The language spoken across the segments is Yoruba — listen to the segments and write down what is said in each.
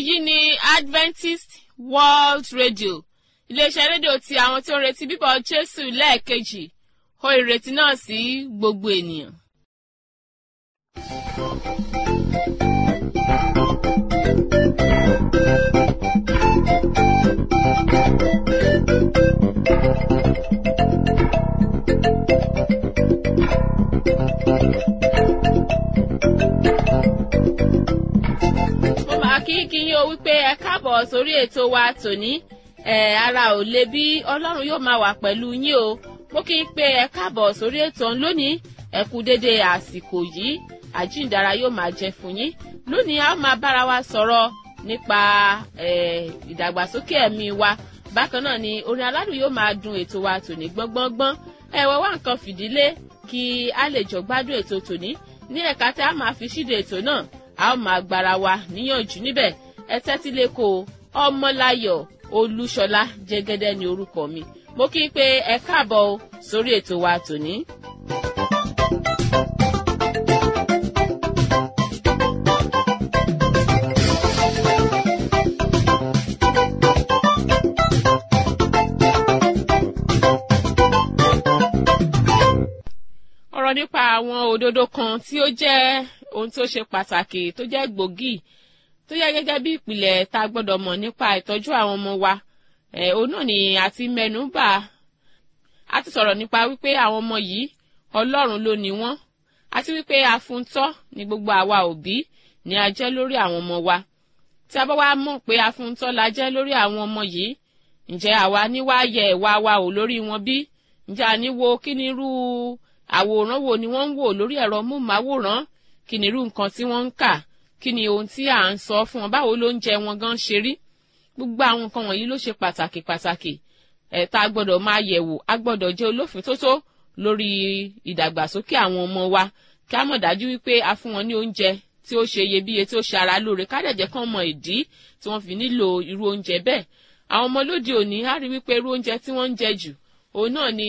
èyí ni Adventist World Radio iléeṣẹ́ rédíò tí àwọn tí ó ń retí bíbọ̀ Jésù lẹ́ẹ̀kejì ó ìrètí náà sí gbogbo ènìyàn. kí yín o wípé ẹ káàbọ̀ sórí ètò wa tòní ara ò le bí Ọlọ́run yóò máa wà pẹ̀lú yín o mo kí n pé ẹ káàbọ̀ sórí ètò lónìí ẹ kú dédé àsìkò yìí àjíǹdára yóò máa jẹ fún yín lónìí a máa bára wa sọ̀rọ̀ nípa ìdàgbàsókè ẹ̀mí wa bákan náà ni orin aládùn yóò máa dùn ètò wa tòní gbọ́ngbọ́ngbọ́n ẹ̀wọ̀ wá nǹkan fìdílé kí a lè jọ gbádùn ètò tòní ní ẹ̀ka tí a máa fi ṣíde ètò náà a ó máa gbára wa níyànjú níbẹ̀ ẹ tẹ́tí lẹ́kọ̀ọ́ Ọmọláyọ̀ Olúṣọlá Jẹ́gẹ́dẹ́ ni orúkọ mi mo kí n pé ẹ káàbọ̀ sórí ètò wa tòní. ọ̀rọ̀ nípa àwọn òdodo kan tí ó jẹ́ ohun tí ó ṣe pàtàkì tó jẹ́ gbòógì tó yẹ gẹ́gẹ́ bí ìpìlẹ̀ tá a gbọ́dọ̀ mọ̀ nípa ìtọ́jú àwọn ọmọ wa òun náà ni a ti mẹ́nu bà á ti sọ̀rọ̀ nípa wípé àwọn ọmọ yìí Ọlọ́run ló ní wọ́n àti wípé afúntọ́ ni gbogbo àwa òbí ni a jẹ́ lórí àwọn ọmọ wa tí a bá wá mọ̀ pé afúntọ́ la jẹ́ lórí àwọn ọmọ yìí ǹjẹ́ àwa ní wá yẹ ìwà wa ò lórí wọn bí ǹjẹ́ a ní wo kí ni irú àwòrán wo ni wọ́n ń wò lórí ẹ̀rọ móhùnmáwòrán kí ni irú nǹkan tí wọ́n ń kà kí ni ohun tí à ń sọ fún wọn báwo ló ń jẹ wọn gan ṣe rí gbogbo àwọn nǹkan wọ̀nyí ló ṣe pàtàkì tá a gbọ́dọ̀ máa yẹ̀wò a gbọ́dọ̀ jẹ́ olófintótó lórí ìdàgbàsókè àwọn ọmọ wa kí a mọ̀ dájú wípé a fún wọn ní oúnjẹ tí ó ṣe iyebíye tí ó ṣe ara lóore ká dẹ̀ jẹ́ kán mọ ìdí tí wọ́n fi nílò irú oúnjẹ bẹ́ẹ̀ àwọn ọmọ lóde òní á rí wípé irú oúnjẹ tí wọ́n ń jẹ jù òun náà ni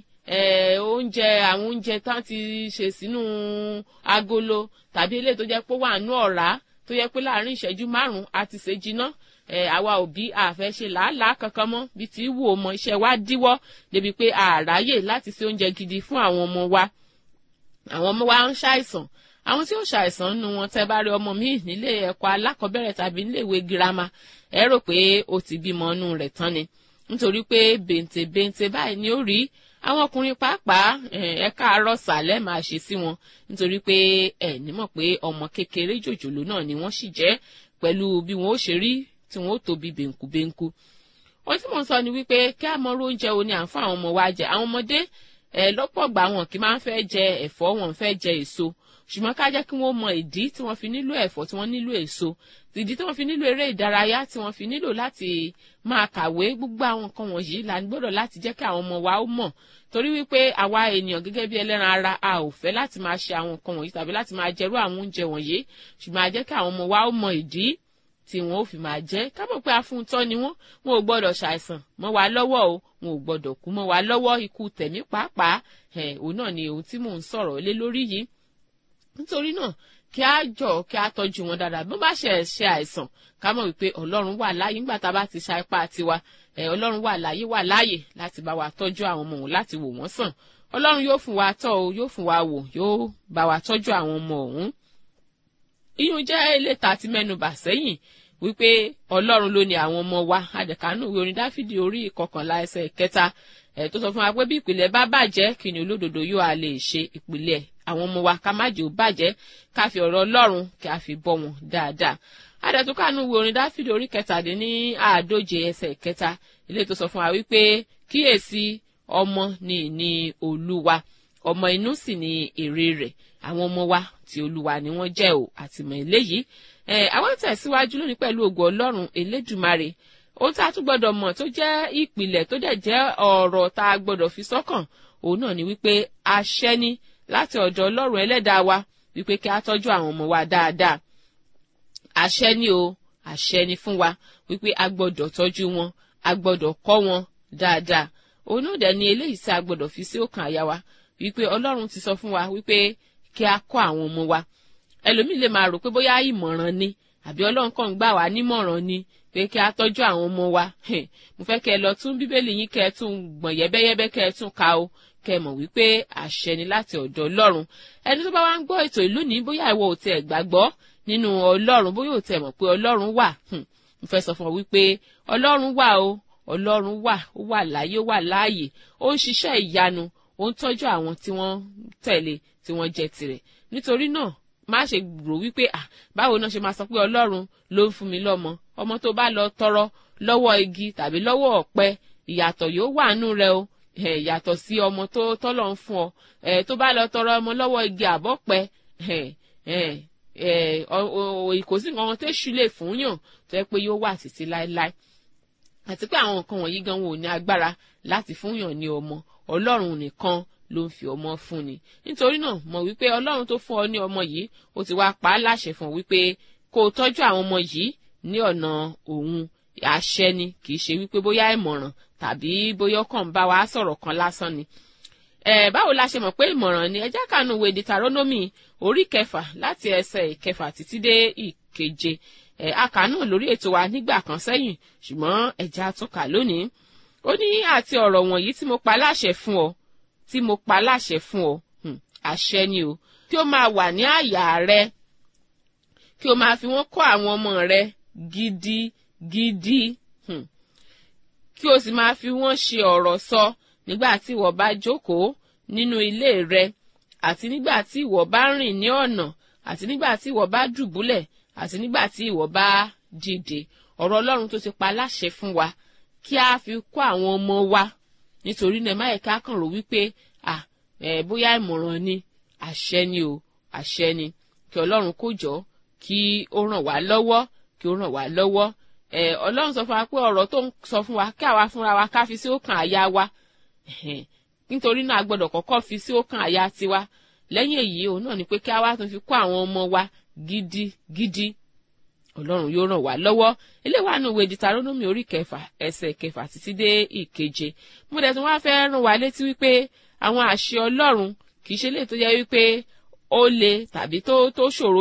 àwọn oúnjẹ tán ti ṣe sínú agolo tàbí eléyìí tó jẹ́ pé wà nú ọ̀rá tó yẹ pé láàrin ìṣẹ́jú márùn-ún a ti ṣe jiná àwa òbí àfẹ́ ṣe làálàá kankan mọ́ bí ti wù ó mọ iṣẹ́ wa díwọ́ débi pé àráyè láti ṣe oúnjẹ gidi fún àwọn ọmọ wa àwọn ọmọ wa ń ṣàìsàn àwọn tí ó ṣàìsàn nínú wọn tẹ́ bá rí ọmọ mi nílé ẹ̀kọ́ alákọ̀ọ́bẹ̀rẹ̀ tàbí nílé ìwé girama ẹ rò pé ó ti bímọ inú rẹ̀ tán ni nítorí pé bèǹtèbèǹtè báyìí ni ó rí àwọn ọkùnrin pàápàá ẹ káàárọ̀ sàlẹ̀ máa ṣe sí wọn nítorí pé ẹ nímọ̀ pé ọmọ kékeré jòjòló náà ni wọ́n sì jẹ́ pẹ̀lú bí wọ́n ó ṣe rí tí wọ́n ó tóbi bẹ́ńkúbẹ́ńkú. ohun tí mò ń sọ ni wípé kí a mọ irú oúnjẹ wo ni à ń fún àwọn ọmọ wa jẹ àwọn ọmọdé lọ́pọ̀ gbà wọn kì í máa ń fẹ́ jẹ ẹ̀fọ́ wọn fẹ́ jẹ èso ṣùgbọ́n ká jẹ́ kí wọ́n mọ ìdí tí wọ́n fi nílò ẹ̀fọ́ tí wọ́n nílò èso ìdí tí wọ́n fi nílò eré ìdárayá tí wọ́n fi nílò láti máa kàwé gbogbo àwọn nǹkan wọ̀nyí là ń gbọ́dọ̀ láti jẹ́ kí àwọn ọmọ wa ó mọ̀ torí wípé àwa ènìyàn gẹ́gẹ́ bí ẹlẹ́ran ara a ò fẹ́ láti máa ṣe àwọn nǹkan wọ̀nyí tàbí láti máa jẹrú àwọn oúnjẹ wọ̀nyí ṣùgbọ́n a jẹ́ kí àwọn ọmọ wa ó mọ ìdí tí wọn ò fi máa jẹ́ ká mọ̀ pé afúntọ́ ni wọn ò gbọ́dọ̀ ṣàìsàn mọ́ wa lọ́wọ́ o wọn ò gbọ́dọ̀ kú mọ́ wa lọ́wọ́ ikú tẹ̀mí pàápàá òun náà ni ohun tí mò ń sọ̀rọ̀ lé lórí yìí nítorí náà kí a jọ kí a tọ́jú wọn dáadáa bí wọ́n bá ṣe àìsàn ká mọ̀ wípé Ọlọ́run wà láàyè nígbà tá a bá ti ṣa ipá tiwa Ọlọ́run wà láàyè láti bá wa tọ́jú àwọn ọmọ òun láti wò wọ́n sàn Ọlọ́run yóò fún wa tọ́ o yóò fún wa wò yóò bá wa tọ́jú àwọn ọmọ òun. iyún jẹ́ ilé ta ti mẹ́nubà sẹ́yìn wípé Ọlọ́run ló ní àwọn ọmọ wa àdẹ̀kánú ìwé orin Dáfídì orí 11 ẹsẹ̀ 3 tó sọ fún wa pé bí ìpìlẹ̀ bá bàjẹ́ kí ni olódodo yóò a lè ṣe ìpìlẹ̀ àwọn ọmọ wa ká má jẹ́ ó bàjẹ́ ká fi ọ̀rọ̀ Ọlọ́run kí a fi bọ́ wọn dáadáa àdẹ̀túnkánú ìwé orin Dáfídì orí 17 ẹsẹ̀ 3 ilé tó sọ fún wa wípé kíyèsí ọmọ ni ìní Olúwa ọmọ inú sì ni èrè rẹ̀ àwọn ọmọ wa tí Olúwa ni wọ́n jẹ́ o àtìmọ̀ eléyìí àwọn tẹ̀síwájú lónìí pẹ̀lú ògo Ọlọ́run Elédùmarè ohun tá a tún gbọ́dọ̀ mọ̀ tó jẹ́ ìpìlẹ̀ tó dẹ̀ jẹ́ ọ̀rọ̀ tá a gbọ́dọ̀ fi sọ́kàn òun náà ni wípé àṣẹ ni láti ọ̀dọ̀ Ọlọ́run Ẹlẹ́dàá wa wípé kí a tọ́jú àwọn ọmọ wa dáadáa àṣẹ ni o àṣẹ ni fún wa wípé a gbọ́dọ̀ tọ́jú wọn a gbọ́dọ̀ kọ́ wọn dáadáa òun náà dẹ̀ ni eléyìí tí a gbọ́dọ̀ fi sí ọkàn àyà wa wípé Ọlọ́run ti sọ fún wa wípé kí a kọ́ àwọn ọmọ wa ẹlòmíì lè máa rò pé bóyá ìmọ̀ràn ni àbí ọlọ́run kàn ń gbà wá nímọ̀ràn ni pé kí a tọ́jú àwọn ọmọ wa. Mo fẹ́ kẹ́ ẹ lọ tún bíbélì yín kẹ́ ẹ tún gbọ̀n yẹ́bẹ́yẹ́bẹ́ kẹ́ ẹ tún ka o kẹ́ ẹ mọ̀ wípé àṣẹ ni láti ọ̀dọ̀ ọlọ́run. Ẹni tó bá wá ń gbọ́ ètò ìlú ní bóyá ìwọ ò tiẹ̀ gbàgbọ́ nínú ọlọ́run, bóyá ò tiẹ̀ mọ̀ pé ọlọ́run wà, mo fẹ́ sọ fún ọ wípé ọlọ́run wà o, ọlọ́run wà, ó wà láyé, ó wà láàyè, ó ń ṣiṣẹ́ ìyanu, ó ń tọ́jú àwọn tí wọ́n tẹ̀lé tí wọ́n jẹ́ tirẹ̀. Nítorí náà má ṣe rò wípé báwo náà ṣe máa sọ pé ọlọ́run ló ń fún mi lọ́mọ. Ọmọ tó bá lọ tọrọ lọ́wọ́ igi tàbí lọ́wọ́ ọ̀pẹ, ìyàtọ̀ yóò wà nù rẹ o, yàtọ̀ sí ọmọ tó tọ́lọ̀ ń fún ọ. Tó bá lọ tọrọ ọmọ lọ́wọ́ igi àbọ̀pẹ, kò sí nǹkan tẹ́ṣù lè fún yàn tó yẹ pé yóò wà títí láéláé. Àti pé àwọn nǹkan wọ̀nyí gan wọn ò ní agbára láti fún yàn ní ọmọ, ọlọ́run nìkan ló ń fi ọmọ fún ni. Nítorí náà mọ̀ wípé ọlọ́run tó fún ọ ní ọmọ yìí ó ti wá pa á láṣẹ fún ọ wípé kó o tọ́jú àwọn ọmọ yìí ní ọ̀nà òun. Àṣẹ ni, kì í ṣe wípé bóyá ìmọ̀ràn tàbí bóyá ọkàn bá wa sọ̀rọ̀ kan lásán ni. Báwo la ṣe mọ̀ pé ìmọ̀ràn ni? Ẹ jẹ́ ká nu ìwé Deuteronomy orí 6 láti ẹsẹ̀ 6 títí dé 7. Àkà náà lórí ètò wa nígbà kan sẹ́yìn, ṣùgbọ́n ẹ̀já tún kà lónìí. Ó ní àti ọ̀rọ̀ wọ̀nyí tí mo pa láṣẹ fún ọ, tí mo pa láṣẹ fún ọ, àṣẹ ni o, kí ó máa wà ní àyà rẹ, kí o máa fi wọ́n kọ́ àwọn ọmọ rẹ gidigidi, kí o sì máa fi wọ́n ṣe ọ̀rọ̀ sọ nígbà tí ìwọ bá jókòó nínú ilé rẹ, àti nígbà tí ìwọ bá rìn ní ọ̀nà, àti nígbà tí ìwọ bá dùbúlẹ̀, àti nígbà tí ìwọ bá dìde. Ọ̀rọ̀ ọlọ́run tó ti pa láṣẹ fún wa kí a fi kọ́ àwọn ọmọ wa. Nítorí náà má yẹ ká kàn rò wípé bóyá ìmọ̀ràn ni, àṣẹ ni o, àṣẹ ni. Kí ọlọ́run kó jọ kí ó ràn wá lọ́wọ́, kí ó ràn wá lọ́wọ́. Ọlọ́run sọ fún wa pé ọ̀rọ̀ tó ń sọ fún wa kí àwa fúnra wa ká fi sí ọkàn àyà wa. Nítorí náà a gbọ́dọ̀ kọ́kọ́ fi sí ọkàn àyà tiwa. Lẹ́yìn èyí òun náà ni pé kí a wá tún fi kọ́ àwọn ọmọ wa gidigidi. Ọlọ́run yóò ràn wá lọ́wọ́. Ilé wa nù ìwé Deuteronomy orí 6 ẹsẹ̀ 6 títí dé 7. Mo dẹ̀ tún wá fẹ́ rán wa létí wípé àwọn àṣẹ ọlọ́run kì í ṣe lè tó jẹ́ wípé ó le tàbí tó ṣòro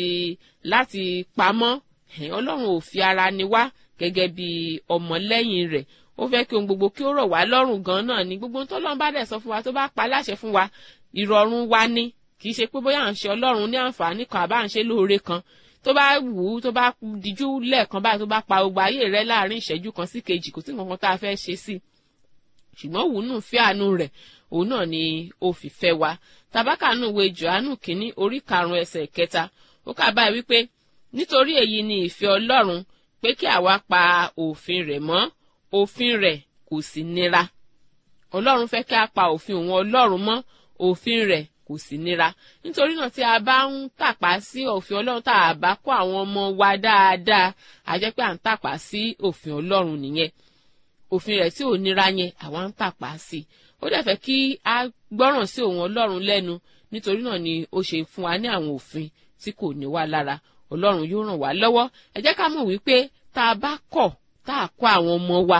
láti pamọ́. Ọlọ́run ò fi ara ni wá gẹ́gẹ́ bí ọmọlẹ́yìn rẹ̀. Ó fẹ́ kí ohun gbogbo kí ó rọ̀ wá lọ́rùn gan náà ni. Gbogbo tó lọ́n bá dẹ̀ sọ fún wa tó bá pa láṣẹ fún wa, ìrọ̀rùn wa ni. Kì í ṣe pé bóyá à ń ṣe ọlọ́run ní àǹfààní kan àbá à ń ṣe lóore kan. Tó bá wù ú, tó bá dijú lẹ́ẹ̀kan báyìí, tó bá pa gbogbo ayé rẹ̀ láàrin ìṣẹ́jú kan sí kejì, kò sí nǹkan tá a fẹ́ ṣe sí. Ṣùgbọ́n wùnú fẹ́ àánú rẹ̀, òun náà ni ó fi fẹ́ wa. Tàbákà nù ìwé Jòhánù kínní orí 5 ẹsẹ̀ 3. Ó kà báyìí wípé nítorí èyí ni ìfẹ́ ọlọ́run, pé kí àwa pa òfin rẹ̀ mọ́, òfin rẹ̀ kò sì nira. Ọlọ́run fẹ́ kí a pa òfin òun ọlọ́run mọ́, òfin rẹ̀ kò sì nira. Nítorí náà tí a bá ń tàpá sí òfin ọlọ́run, tá a bá kọ́ àwọn ọmọ wa dáadáa, a jẹ́ pé à ń tàpá sí òfin ọlọ́run nìyẹn. Òfin rẹ̀ tí ò nira yẹn àwa ń tàpá sí. Ó dẹ̀ fẹ́ kí a gbọ́ràn sí òun ọlọ́run lẹ́nu. Nítorí náà ni ó ṣe fún wa ní àwọn òfin tí kò ní wá lára. Ọlọ́run yóò ràn wá lọ́wọ́. Ẹ jẹ́ ká mọ̀ wípé tá a bá kọ̀ tá a kọ́ àwọn ọmọ wa,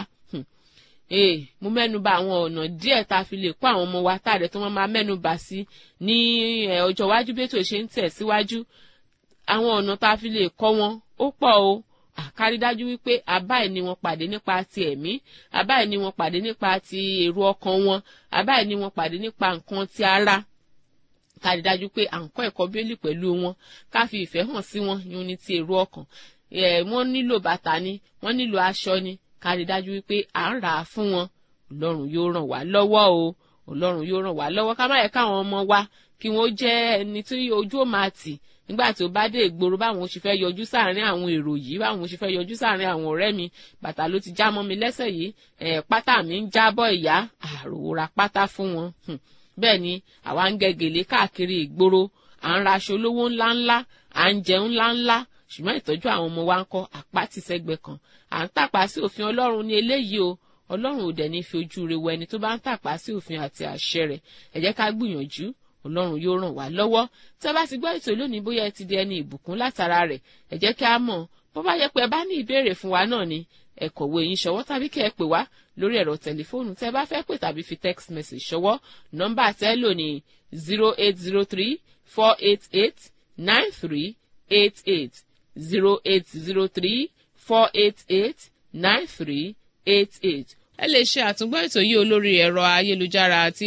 mo mẹ́nuba àwọn ọ̀nà díẹ̀ tá a fi lè kọ́ àwọn ọmọ wa tá a dẹ̀ tó máa mẹ́nuba sí ní ọjọ́ iwájú bí ètò ṣe ń tẹ̀ síwájú. Àwọn ọ̀nà tá a fi lè kọ́ wọn ó pọ̀ o. Àkárí dájú wípé àbáyé ni wọ́n pàdé nípa ti ẹ̀mí, àbáyé ni wọ́n pàdé nípa ti èrò ọkàn wọn, àbáyé ni wọ́n pàdé nípa nǹkan ti ara. Kárí dájú pé à ń kọ́ ẹ̀kọ́ bíbélì pẹ̀lú wọn, ká fi ìfẹ́ hàn sí wọn, yún ní ti èrò ọkàn. Wọ́n nílò bàtà ni, wọ́n nílò aṣọ ni, kárí dájú wípé à ń rà á fún wọn. Ọlọ́run yóò ràn wá lọ́wọ́ o. Ọlọ́run yóò ràn wá lọ́wọ́. Ká má yẹ káwọn ọmọ wa kí wọ́n jẹ́ ẹni tí ojú ò máa tì nígbà tí ó bá dé ìgboro, báwọn ṣe fẹ́ yọjú sáàrin àwọn èrò yìí, báwọn ṣe fẹ́ yọjú sáàrin àwọn ọ̀rẹ́ mi, bàtà ló ti já mọ́ mi lẹ́sẹ̀ yìí, pátá mi ń jábọ́ ìyá, àròwòrà pátá fún wọn. Bẹ́ẹ̀ ni àwa ń gẹ̀gẹ̀lé káàkiri ìgboro, à ń raṣọ olówó ńláńlá, à ń jẹun ńláńlá, ṣùgbọ́n ìtọ́jú àwọn ọmọ wa ń kọ́ àpáti sẹ́gbẹ̀ kan. À ń tàpá sí òfin Ọlọ́run ní eléyìí o. Ọlọ́run ò dẹ̀ ní fi ojú rere wo ẹni tó bá ń tàpá sí òfin àti àṣẹ rẹ̀. Ẹ jẹ́ ká gbìyànjú. Ọlọ́run yóò ràn wá lọ́wọ́. Tí ẹ bá ti gbọ́ ètò lónìí, bóyá ẹ ti di ẹni ìbùkún látara rẹ̀, ẹ jẹ́ kí a mọ̀. Bó bá yẹ pé ẹ bá ní ìbéèrè fún wa náà ni, ẹ kọ̀wé yín ṣọwọ́ tàbí kí ẹ pè wá lórí ẹ̀rọ tẹlifóònù. Tí ẹ bá fẹ́ pè tàbí fi text message ṣọwọ́, nọ́mbà tẹ́ lò ní 0803-488-9388 0803-488-9388. ẹ lè ṣe àtúngbọ́ ètò yìí olórí ẹ̀rọ ayélujára àti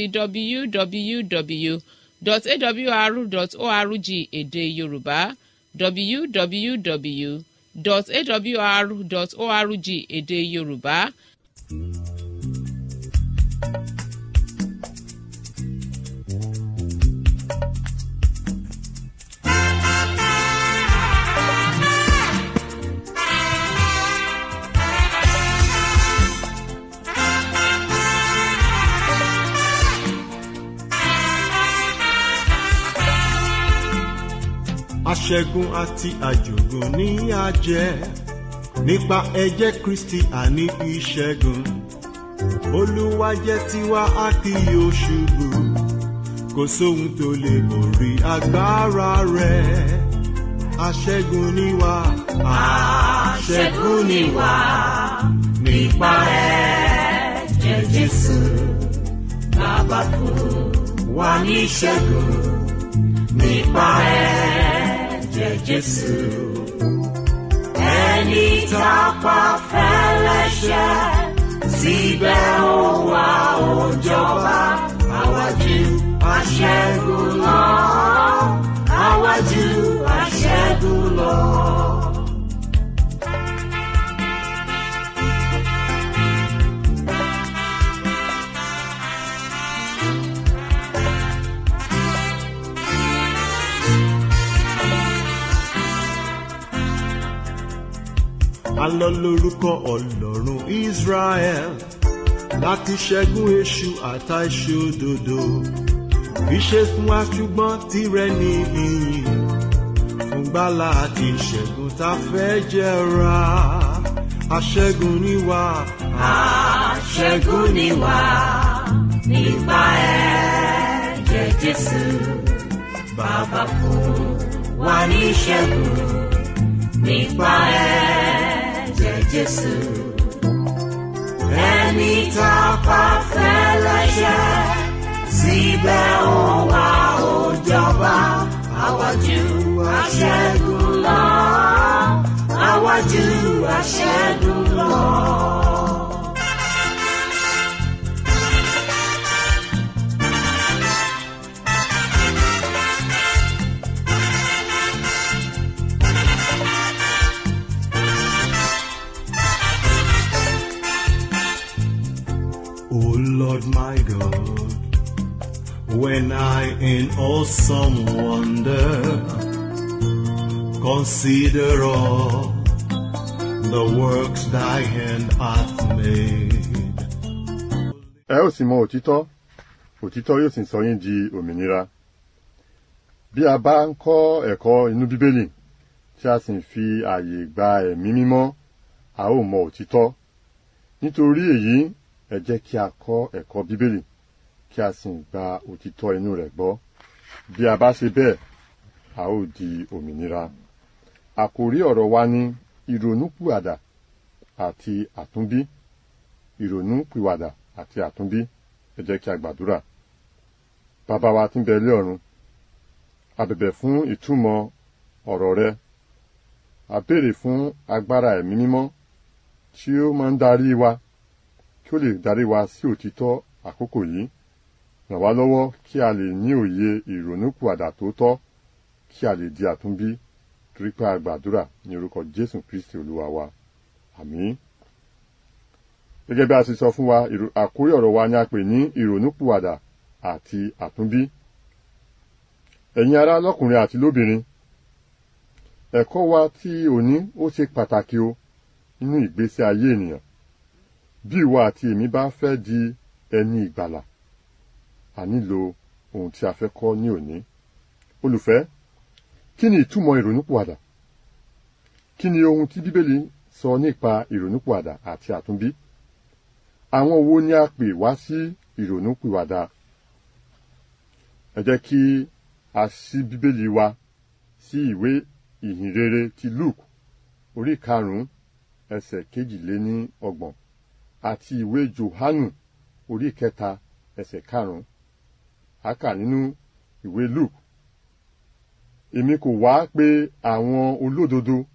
www.awr.org èdè Yorùbá www.awr.org èdè Yorùbá. Aṣẹ́gun àti àjògùn ní àjẹ́ nípa ẹ̀jẹ̀ Kristi àní ìṣẹ́gun. Olúwa jẹ́ tiwa a kì yóò ṣubú, kò sóhun tó lè borí agbára rẹ̀. Aṣẹ́gun ni wá, aṣẹ́gun ni wá nípa ẹ̀jẹ̀ Jésù. Bàbá fún wa ní ìṣẹ́gun nípa ẹ̀jẹ̀ Jésù. Ẹni tá pa fẹ́lẹ́ṣẹ̀ síbẹ̀ ó wá ó jọba. Àwa jù aṣẹ́gun lọ, àwa jù aṣẹ́gun lọ. Alọ lórúkọ Ọlọ́run Israel láti ṣẹ́gun èṣù àtà ìṣòdodo. Ìṣe fún wa ṣùgbọ́n tirẹ̀ ní ìyìn, fún gbàlà àti ìṣẹ́gun tá fẹ́ jẹra. Aṣẹ́gun ni wá, aṣẹ́gun ni wá nípa ẹ̀jẹ̀ Jésù. Bàbá fún wa ní ìṣẹ́gun nípa ẹ̀jẹ̀ Jésù. Ẹni tá pa fẹ́lẹ́ṣẹ̀ síbẹ̀ ó wá ó jọba. Àwa jù aṣẹ́gun lọ, àwa jù aṣẹ́gun lọ. Oh Lord my God, when I in awesome wonder consider all the works thy hand hath made. Ẹ ó sì mọ òtítọ́, òtítọ́ yóò sì sọ yín di òmìnira. Bí a bá ń kọ́ ẹ̀kọ́ inú Bíbélì tí a sì ń fi ààyè gba ẹ̀mí mímọ́, a ó mọ òtítọ́. Nítorí èyí, ẹ jẹ́ kí a kọ́ ẹ̀kọ́ Bíbélì kí a sì gba òtítọ́ inú rẹ̀ gbọ́. Bí a bá ṣe bẹ́ẹ̀, a ó di òmìnira. Àkòrí ọ̀rọ̀ wa ni ìrònúpìwàdà àti àtúnbí. Ìrònúpìwàdà àti àtúnbí. Ẹ jẹ́ kí a gbàdúrà. Bàbá wa tí ń bẹ lé ọ̀run, a bẹ̀bẹ̀ fún ìtumọ̀ ọ̀rọ̀ rẹ. A béèrè fún agbára ẹ̀mí mímọ́ tí ó máa ń darí wa, kí ó lè darí wa sí òtítọ́ àkókò yìí. Ràn wá lọ́wọ́ kí a lè ní òye ìrònúpìwàdà tó tọ́, kí a lè di àtúnbí. Torí pé a gbàdúrà ní orúkọ Jésù Kristi Olúwa wa. Àmín. Gẹ́gẹ́ bí a ti sọ fún wa, àkórí ọ̀rọ̀ wa ni a pè ní ìrònúpìwàdà àti àtúnbí. Ẹ̀yin ará lọ́kùnrin àti lóbìnrin, ẹ̀kọ́ wa tí òní ó ṣe pàtàkì o nínú ìgbésí ayé ènìyàn. Bí ìwọ àti èmi bá fẹ́ di ẹni ìgbàlà, a nílò ohun tí a fẹ́ kọ́ ní òní. Olùfẹ́, kí ni ìtumọ̀ ìrònúpìwàdà? Kí ni ohun tí Bíbélì sọ nípa ìrònúpìwàdà àti àtúnbí? Àwọn wo ni a pè wá sí ìrònúpìwàdà? Ẹ jẹ́ kí a ṣí Bíbélì wa sí ìwé ìhìnrere ti Lúùkù orí 5 ẹsẹ̀ 22 àti ìwé Jòhánù orí 3 ẹsẹ̀ 5. A kà nínú ìwé Lúùkù. Èmi kò wá pè àwọn olódodo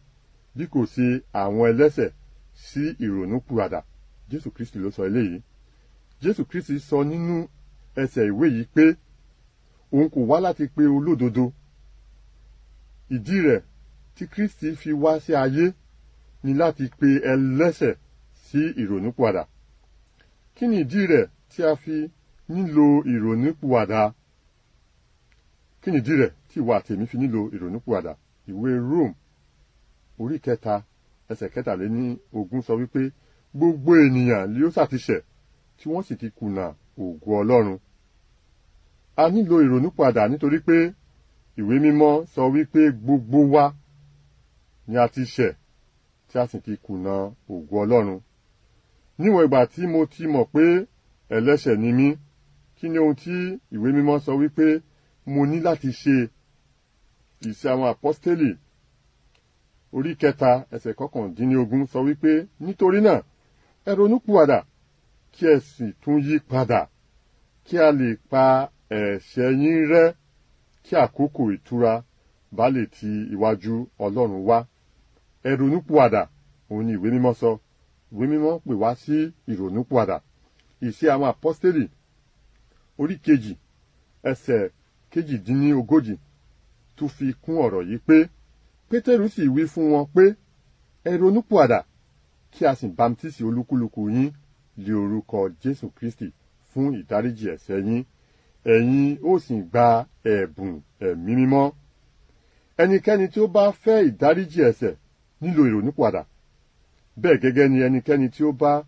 bí kò ṣe àwọn ẹlẹ́ṣẹ̀ sí ìrònúpìwàdà. Jésù Kristi ló sọ eléyìí. Jésù Kristi sọ nínú ẹsẹ̀ ìwé yìí pé òun kò wá láti pe olódodo. Ìdí rẹ̀ tí Kristi fi wá sí ayé ni láti pe ẹlẹ́ṣẹ̀ sí ìrònúpìwàdà. Kí ni ìdí rẹ̀ tí a fi nílò ìrònúpìwàdà? Kí ni ìdí rẹ̀ tí ìwà tèmi fi nílò ìrònúpìwàdà? Ìwé Rome orí 3 ẹsẹ̀ 23 sọ wípé gbogbo ènìyàn ni ó ṣàtìṣẹ̀ tí wọ́n sì ti kùnà ògo Ọlọ́run. A nílò ìrònúpìwàdà nítorí pé ìwé mímọ́ sọ wípé gbogbo wa ni a ti ṣẹ̀ tí a sì ti kùnà ògo Ọlọ́run. Níwọ̀n ìgbà tí mo ti mọ̀ pé ẹlẹ́ṣẹ̀ ni mí, kí ni ohun tí ìwé mímọ́ sọ wípé mo ní láti ṣe? Ìṣe àwọn Àpọ́stélì orí 3 ẹsẹ̀ 19 sọ wípé nítorí náà ẹ ronúpìwàdà kí ẹ sì tún yí padà kí a lè pa ẹ̀ṣẹ̀ yín rẹ́ kí àkókò ìtura bá lè ti iwájú Ọlọ́run wá. Ẹ ronúpìwàdà, òun ni ìwé mímọ́ sọ. Ìwé mímọ́ pè wá sí ìrònúpìwàdà. Ìṣe àwọn Àpọ́stélì orí 2 ẹsẹ̀ 42 tún fi kún ọ̀rọ̀ yìí pé Pétérù sì wí fún wọn pé ẹ ronúpìwàdà kí a sì bamtísì olúkúlùkù yín lé orúkọ Jésù Kristi fún ìdáríjì ẹ̀ṣẹ̀ yín, ẹ̀yin ó sì gba ẹ̀bùn ẹ̀mí mímọ́. Ẹnikẹ́ni tí ó bá fẹ́ ìdáríjì ẹ̀ṣẹ̀ nílò ìrònúpìwàdà. Bẹ́ẹ̀ gẹ́gẹ́ ni ẹnikẹ́ni tí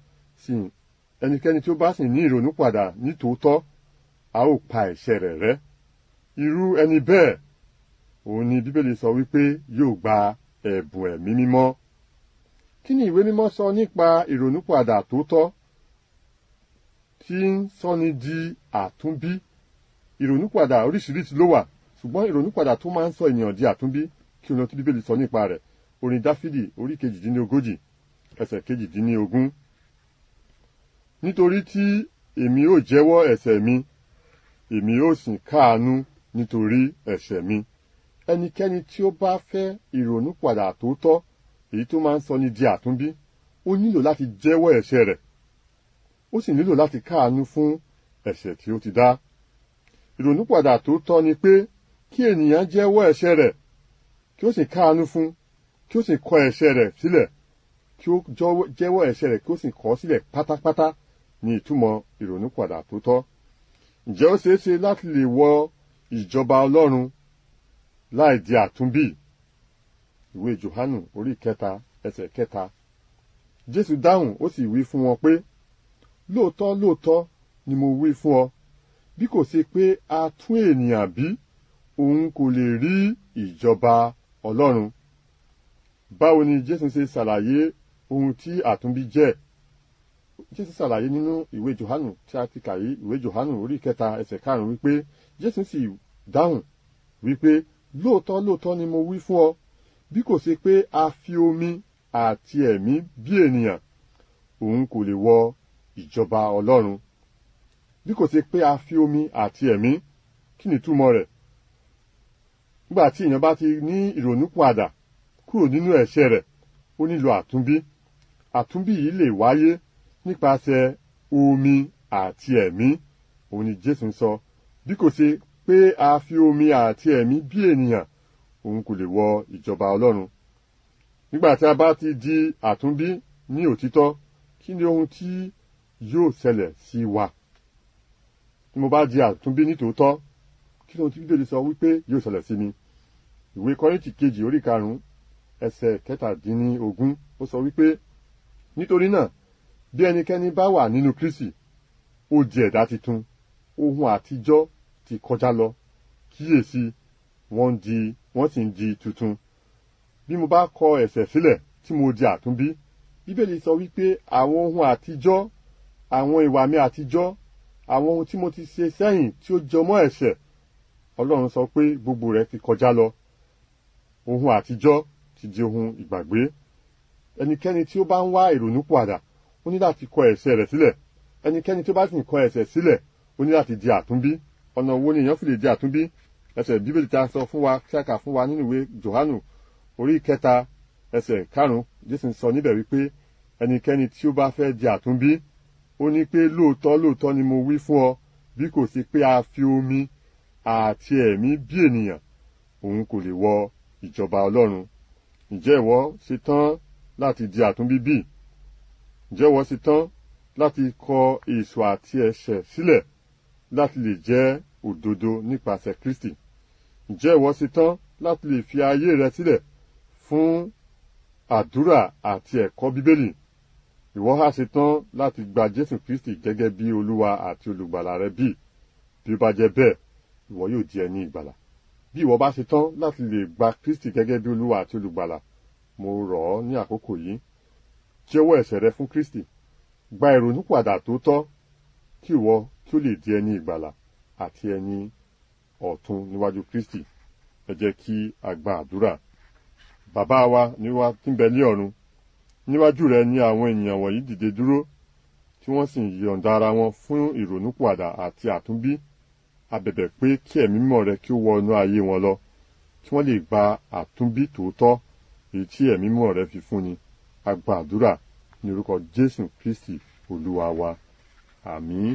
ó bá sì ní ìrònúpìwàdà nítòótọ́, a ó pa ẹ̀ṣẹ̀ rẹ̀ rẹ́. Irú ẹni bẹ́ẹ̀ òun ni Bíbélì sọ wípé yóò gba ẹ̀bùn ẹ̀mí mímọ́. Kí ni ìwé mímọ́ sọ nípa ìrònúpìwàdà tòótọ́ tí ń sọni di àtúnbí? Ìrònúpìwàdà oríṣiríṣi ló wà, ṣùgbọ́n ìrònúpìwàdà tó máa ń sọ ènìyàn di àtúnbí kí o lọ tí Bíbélì sọ nípa rẹ̀. Orin Dáfídì orí 42 ẹsẹ̀ 22. Nítorí tí èmi ó jẹ́wọ́ ẹ̀ṣẹ̀ mi, èmi ó sì káàánú nítorí ẹ̀ṣẹ̀ mi. Ẹnikẹ́ni tí ó bá fẹ́ ìrònúpìwàdà tòótọ́, èyí tó máa ń sọ ni di àtúnbí, ó nílò láti jẹ́wọ́ ẹ̀ṣẹ̀ rẹ̀. Ó sì nílò láti káàánú fún ẹ̀ṣẹ̀ tí ó ti dá. Ìrònúpìwàdà tòótọ́ ni pé kí ènìyàn jẹ́wọ́ ẹ̀ṣẹ̀ rẹ̀, kí ó sì káàánú fún, kí ó sì kọ ẹ̀ṣẹ̀ rẹ̀ sílẹ̀, kí ó jẹ́wọ́ ẹ̀ṣẹ̀ rẹ̀ kí ó sì kọ̀ ọ́ sílẹ̀ pátápátá ní ìtumọ̀ ìrònúpìwàdà tòótọ́. Ǹjẹ́ ó ṣeé ṣe láti lè wọ ìjọba Ọlọ́run láì di àtúnbí? Ìwé Jòhánù orí 3 ẹsẹ̀ 3. Jésù dáhùn ó sì wí fún wọn pé lóòótọ́ lóòótọ́ ni mo wí fún ọ, bí kò ṣe pé a tún ènìyàn bí, òun kò lè rí ìjọba Ọlọ́run. Báwo ni Jésù ṣe ṣàlàyé ohun tí àtúnbí jẹ́? Jésù ṣàlàyé nínú ìwé Jòhánù tí a ti kà yìí, ìwé Jòhánù orí 3 ẹsẹ̀ 5 wípé Jésù sì dáhùn wípé lóòótọ́ lóòótọ́ ni mo wí fún ọ, bí kò ṣe pé a fi omi àti ẹ̀mí bí ènìyàn, òun kò lè wọ ìjọba Ọlọ́run. Bí kò ṣe pé a fi omi àti ẹ̀mí, kí ni túmọ̀ rẹ̀? Nígbà tí èèyàn bá ti ní ìrònúpìwàdà kúrò nínú ẹ̀ṣẹ̀ rẹ̀, ó nílò àtúnbí. Àtúnbí yìí lè wáyé nípasẹ̀ omi àti ẹ̀mí, òun ni Jésù sọ. Bí kò ṣe pé a fi omi àti ẹ̀mí bí ènìyàn, òun kò lè wọ ìjọba Ọlọ́run. Nígbà tí a bá ti di àtúnbí ní òtítọ́, kí ni ohun tí yóò ṣẹlẹ̀ sí wa? Tí mo bá di àtúnbí ní tòótọ́, kí ni ohun tí Bíbélì sọ wípé yóò ṣẹlẹ̀ sí mi? Ìwé Kọ́ríńtì kejì orí 5 ẹsẹ̀ 17 ó sọ wípé nítorí náà bí ẹnikẹ́ni bá wà nínú Kristi, ó di ẹ̀dá titun, ohun àtijọ́ ti kọjá lọ, kíyèsí wọ́n sì ń di tuntun. Bí mo bá kọ ẹ̀ṣẹ̀ sílẹ̀ tí mo di àtúnbí, Bíbélì sọ wípé àwọn ohun àtijọ́, àwọn ìwà mi àtijọ́, àwọn ohun tí mo ti ṣe sẹ́yìn tí ó jọmọ́ ẹ̀ṣẹ̀, Ọlọ́run sọ pé gbogbo rẹ̀ ti kọjá lọ. Ohun àtijọ́ ti di ohun ìgbàgbé. Ẹnikẹ́ni tí ó bá ń wá ìrònúpìwàdà, ó ní láti kọ ẹ̀ṣẹ̀ rẹ̀ sílẹ̀. Ẹnikẹ́ni tí ó bá sì kọ ẹ̀ṣẹ̀ sílẹ̀, ó ní láti di àtúnbí. Ọ̀nà wo ni èèyàn fi lè di àtúnbí? Ẹsẹ̀ Bíbélì tí a sọ fún wa, tí a kà fún wa nínú ìwé Jòhánù orí 3 ẹsẹ̀ 5 Jésù sọ níbẹ̀ wípé ẹnikẹ́ni tí ó bá fẹ́ di àtúnbí ó ní pé lóòótọ́ ni mo wí fún ọ bí kò sí pé a fi omi àti ẹ̀mí bí ènìyàn òun kò lè wọ ìjọba Ọlọ́run. Ǹjẹ́ ìwọ ṣetán láti di àtúnbí bí? Ǹjẹ́ ìwọ ṣetán láti kọ èso àti ẹ̀ṣẹ̀ sílẹ̀ láti lè jẹ́ òdodo nípasẹ̀ Kristi? Ǹjẹ́ ìwọ ṣetán láti lè fi ayé rẹ sílẹ̀ fún àdúrà àti ẹ̀kọ́ Bíbélì? Ìwọ ha ṣetán láti gba Jésù Kristi gẹ́gẹ́ bí Olúwa àti olùgbàlà rẹ bí? Bí ó bá jẹ́ bẹ́ẹ̀, ìwọ yóò di ẹni ìgbàlà. Bí ìwọ bá ṣetán láti lè gba Kristi gẹ́gẹ́ bí Olúwa àti olùgbàlà, mo rọ̀ ọ́ ní àkókò yìí, jẹ́wọ́ ẹ̀ṣẹ̀ rẹ fún Kristi, gba ìrònúpìwàdà tó tọ́, kí ìwọ kí ó lè di ẹni ìgbàlà àti ẹni ọ̀tun níwájú Kristi. Ẹ jẹ́ kí a gba àdúrà. Bàbá wa tí ń bẹ ní ọ̀run, níwájú rẹ ni àwọn ènìyàn wọ̀nyí dìde dúró tí wọ́n sì yọ̀ǹda ara wọn fún ìrònúpìwàdà àti àtúnbí. A bẹ̀bẹ̀ pé kí ẹ̀mí mímọ́ rẹ kí ó wọ inú ayé wọn lọ, kí wọ́n lè gba àtúnbí tòótọ́ èyí tí ẹ̀mí mímọ́ rẹ fi fúnni. A gba àdúrà ní orúkọ Jésù Kristi Olúwa wa. Àmín.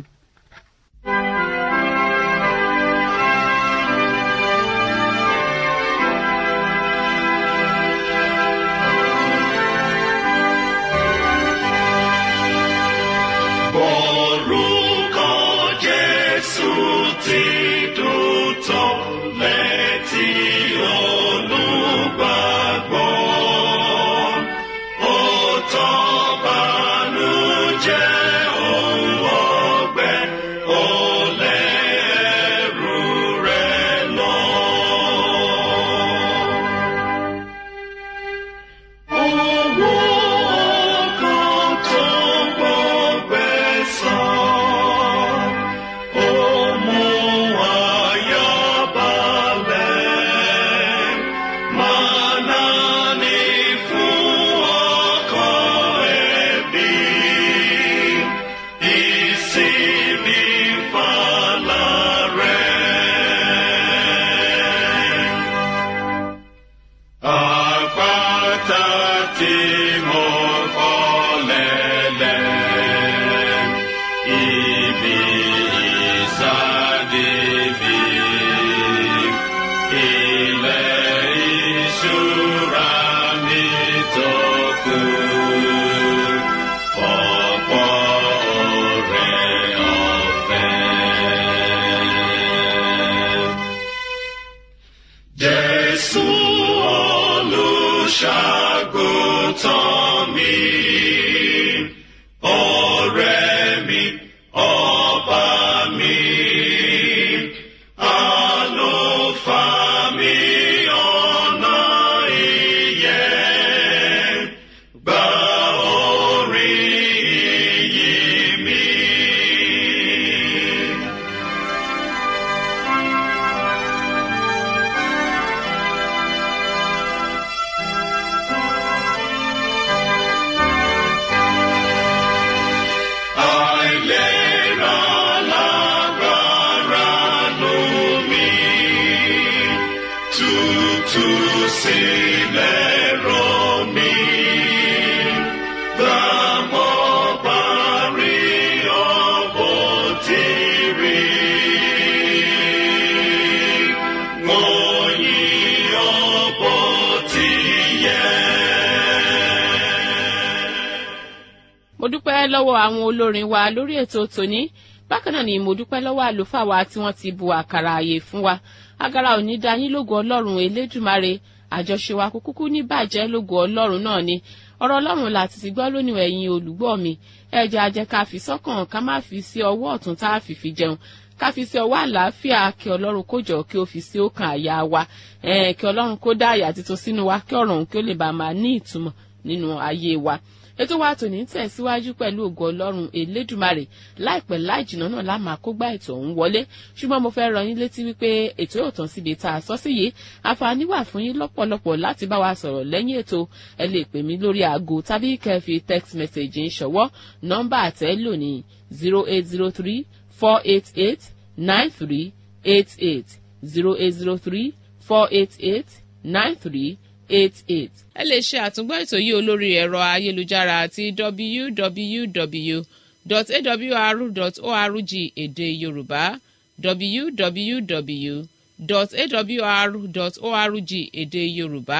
Orúkọ Jésù ti dùn tó létí olùgbàgbọ́. Ó tán bànújẹ́ òun ọgbẹ́, ó lé ẹrù rẹ̀ lọ. Owó ọkàn tó gbọgbẹ́ sàn, ó mú àyà balẹ̀. Mánà ni fún ọkàn ẹbí, ìsinmi fàlà rẹ̀. Àpáta tí mo kọ́ lẹ́lẹ̀, ibi ìsádi mi, ilẹ̀ ìṣúra mi tó kù, ọ̀pọ̀ oore ọ̀fẹ́. Jésù olùṣàgùntàn mi, ọ̀rẹ́ mi, ọba mi, àlùfáà mi, ọ̀nà ìyè, gba orin ìyìn mi. Àìlera lágbára lù mí, tútù sílẹ̀ rọ̀ mí. Gbà mo bá rí ọ̀bọ̀ tí rí, wọ́n yìn ọ̀bọ̀ tí yẹ. mo dúpẹ́ lọ́wọ́ àwọn olórin wa lórí ètò tòní. Bákan náà ni mo dúpẹ́ lọ́wọ́ àlùfáà wa tí wọ́n ti bu àkàrà àyè fún wa. Agara ò ní dá yín lógo Ọlọ́run Elédùmarè. Àjọṣe wa kò kúkú ní bàjẹ́ lógo Ọlọ́run náà ni. Ọ̀rọ̀ Ọlọ́run láti ti gbọ́ lónìí ẹ̀yin olùgbọ́ mi. Ẹ jẹ́ a jẹ́ ká fi sọ́kàn, ká má fi sí ọwọ́ ọ̀tún tá a fi jẹun. Ká fi sí ọwọ́ àlàáfíà, kí Ọlọ́run kó jọ kí ó fi sí ọkàn àyà wa. Kí Ọlọ́run kó dá àyà títún sínú wa, kí ọ̀rọ̀ òun kí ó lè bá máa ní ìtumọ̀ nínú ayé wa. Ètò wa tòní tẹ̀síwájú pẹ̀lú ògo Ọlọ́run Elédùmarè. Láìpẹ́ láì jìnnà náà la máa kó gbá ètò ọ̀hún wọlé. Ṣùgbọ́n mo fẹ́ rán yín létí wípé ètò yóò tán síbi tá a sọ sí yìí. Àǹfààní wà fún yín lọ́pọ̀lọpọ̀ láti bá wa sọ̀rọ̀ lẹ́yìn ètò. Ẹ lè pè mí lórí aago tàbí kẹ́ fi text message ń ṣọwọ́. Nọ́mbà àtẹ́lò ní 0803-488-9388 0803-488-9388. ẹ lè ṣe àtúngbọ́ ètò yìí olórí ẹ̀rọ ayélujára àti www.awr.org èdè Yorùbá www.awr.org èdè Yorùbá.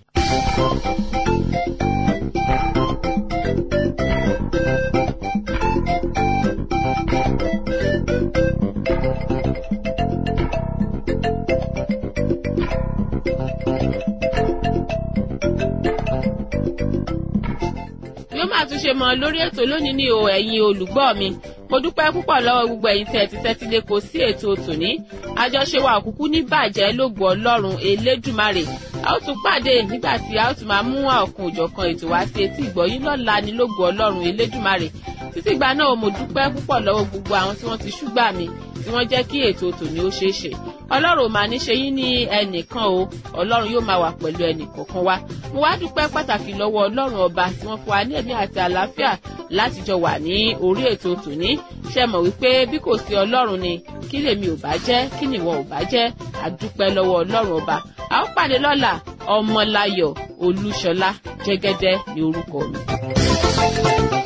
Yóò máa tún ṣe mọ́ lórí ètò lónìí ní o ẹ̀yin olùgbọ́ mi mo dúpẹ́ púpọ̀ lọ́wọ́ gbogbo ẹ̀yin tí ẹ ti tẹ́tí lé kò sí ètò tòní àjọṣe wa òkùnkùn ní bàjẹ́ lógo Ọlọ́run Elédùmarè a ó tún pàdé nígbà tí a ó tún máa mú ọ̀kan òjọ̀kan ètò wá sí etí ìgbọ̀yín lọ́la ní lógo Ọlọ́run Elédùmarè títí ìgbà náà mo dúpẹ́ púpọ̀ lọ́wọ́ gbogbo àwọn tí wọ́n ti ṣúgbà mi tí wọ́n jẹ́ kí ètò tòní ó ṣeé ṣe Ọlọ́run ò máa ní ṣe yín ní ẹnìkan o Ọlọ́run yóò máa wà pẹ̀lú ẹnìkọ̀ọ̀kan wa mo wá dúpẹ́ pàtàkì lọ́wọ́ Ọlọ́run ọba tí wọ́n fún wa ní ẹ̀mí àti àlàáfíà láti jọ wà ní orí ètò tòní ṣe mọ̀ wípé bí kò sí Ọlọ́run ni kí lèmi ò bá jẹ́ kí nìwọ ò bá jẹ́ àdúpẹ́ lọ́wọ́ Ọlọ́run ọba a ó pàdé lọ́la Ọmọláyọ̀ Olúṣọlá Jẹ́gẹ́dẹ́ ní orúkọ mi.